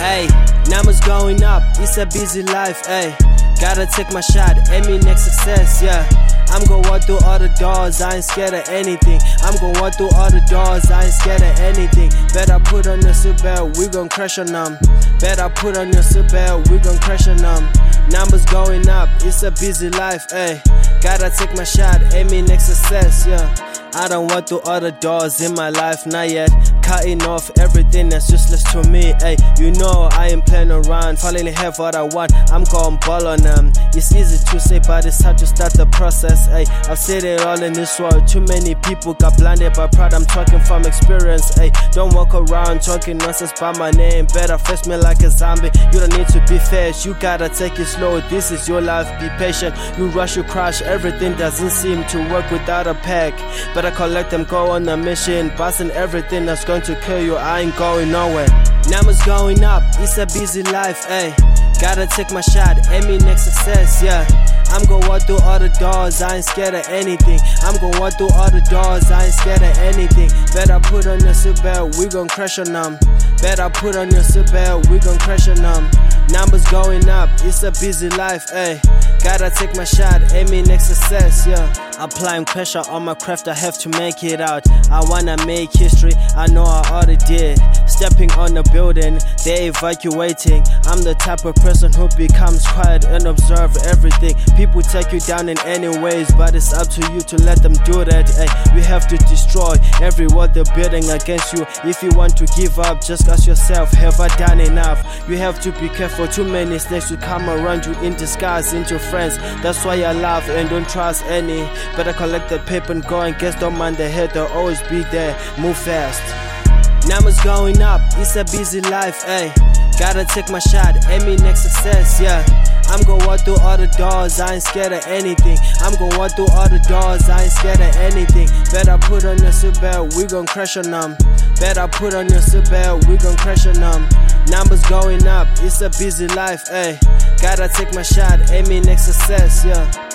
Ayy, numbers going up, it's a busy life, ayy. Gotta take my shot, aiming next success, yeah. I'm gon' walk through all the doors, I ain't scared of anything. I'm gon' walk through all the doors, I ain't scared of anything. Better put on your seatbelt, we gon' crash on them. Better put on your seatbelt, we gon' crash on them. Numbers going up, it's a busy life, ayy. Gotta take my shot, aiming next success, yeah. I don't walk through all the doors in my life, not yet. Cutting off everything that's useless to me, ayy. You know I ain't playing around, finally have what I want, I'm gon' ball on them. It's easy to say, but it's hard to start the process, ayy. I've said it all in this world, too many people got blinded by pride, I'm talking from experience, ayy. Don't walk around talking nonsense by my name, better face me like a zombie. You don't need to be fast, you gotta take it slow, this is your life, be patient. You rush, you crash, everything doesn't seem to work without a pack. Better collect them, go on a mission, busting everything that's going to kill you, I ain't going nowhere. Numbers going up, it's a busy life, ayy. Gotta take my shot, aiming next success, yeah. I'm gon' walk through all the doors, I ain't scared of anything. I'm gon' walk through all the doors, I ain't scared of anything. Better put on your seatbelt, we gon' crash on them. Better put on your seatbelt, we gon' crash on them. Numbers going up, it's a busy life, ayy. Gotta take my shot, aiming next success, yeah. Applying pressure on my craft, I have to make it out. I wanna make history, I know I already did. Stepping on the building, they evacuating. I'm the type of person who becomes quiet and observe everything. People take you down in any ways, but it's up to you to let them do that, ayy. You have to destroy every wall they're building against you. If you want to give up, just ask yourself, have I done enough? You have to be careful, too many snakes will come around you in disguise into friends. That's why I love and don't trust any. Better collect the paper and go and guess, don't mind the head, they'll always be there, move fast. Numbers going up, it's a busy life, ayy. Gotta take my shot, aiming next success, yeah. I'm gon' walk through all the doors, I ain't scared of anything. I'm gon' walk through all the doors, I ain't scared of anything. Better put on your seatbelt, we gon' crash on them. Better put on your seatbelt, we gon' crash on them. Numbers going up, it's a busy life, ayy. Gotta take my shot, aiming next success, yeah.